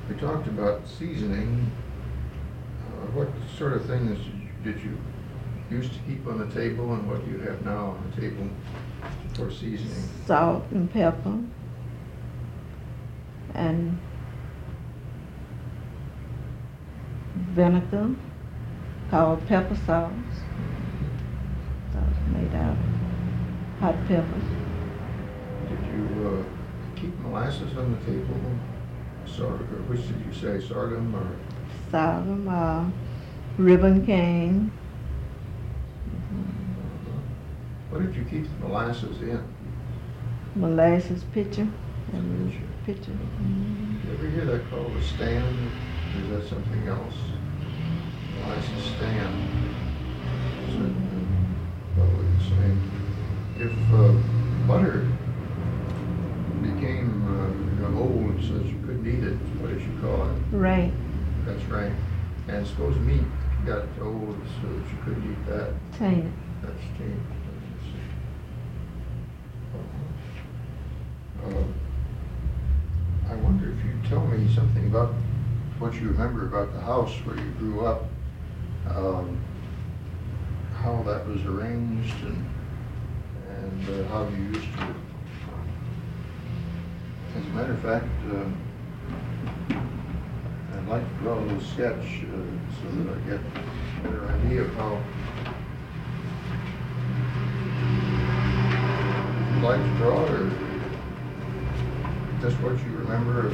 We talked about seasoning. What sort of things did you used to keep on the table, and what do you have now on the table for seasoning? Salt and pepper and vinegar called pepper sauce. Sauce made out of hot peppers. Did you keep molasses on the table? Which did you say, sorghum or? Sorghum, ribbon cane. What did you keep the molasses in? Molasses pitcher. And pitcher. Did you ever hear that called a stand? Or is that something else? Molasses stand. Probably the same. If butter became old so that you couldn't eat it, what did you call it? Right. That's right. And suppose meat got old so that you couldn't eat that. Tainted. That's tainted. I wonder if you'd tell me something about what you remember about the house where you grew up, how that was arranged, and how you used to. As a matter of fact, I'd like to draw a little sketch so that I get a better idea of how. Would you like to draw it, or just what you remember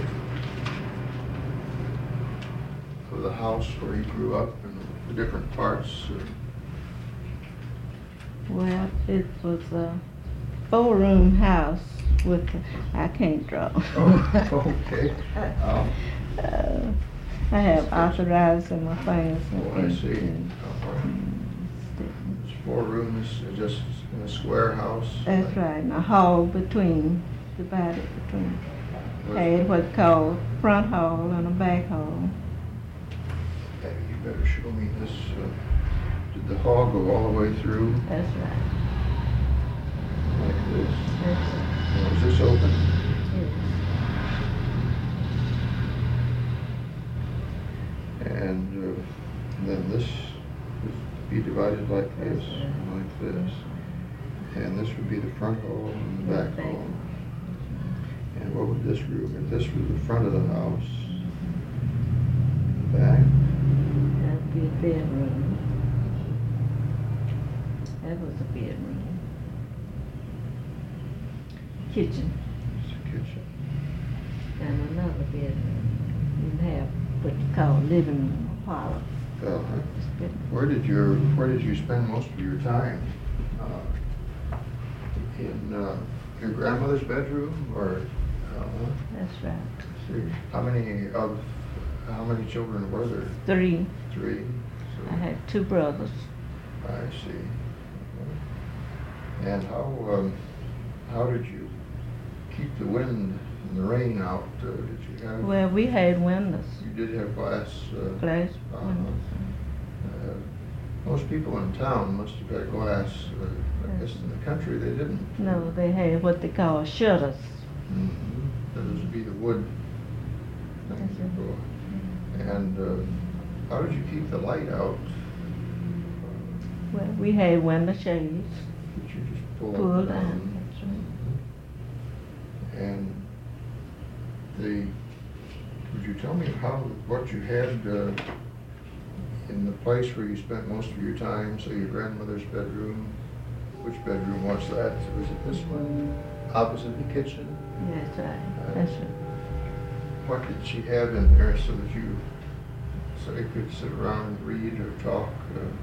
of the house where you grew up and the different parts? Well, it was a 4-room house with, I can't draw. Oh, okay. I have arthritis in my fingers. Oh, I see. It's 4 rooms, just in a square house. That's right, and a hall between, divided between. Had what's called front hall and a back hall. Okay, you better show me this. Did the hall go all the way through? That's right. Like this? That's right. Now, is this open? Yes. And then this would be divided like this, like this. And this would be the front hall and the back hall. And what would this room, if this was the front of the house, the back? That'd be a bedroom. That was a bedroom. Kitchen. It's a kitchen. And another bedroom. You'd have what you call living room, or parlor. Where did you spend most of your time? In your grandmother's bedroom, or? That's right. See, how many children were there? 3. 3. So I had 2 brothers. I see. And how did you keep the wind and the rain out? Did you have? Well, we had windows. You did have glass. Glass windows. Most people in town must have had glass. I guess in the country they didn't. No, they had what they call shutters. Mm-hmm. Those would be the wood things that go. And how did you keep the light out? Well, we had window shades. Did you just pull Pull up down. and That's right. And would you tell me what you had in the place where you spent most of your time, say your grandmother's bedroom? Which bedroom was that? Was it this one, opposite the kitchen? That's right. That's right. What did she have in there so that you could sit around and read or talk?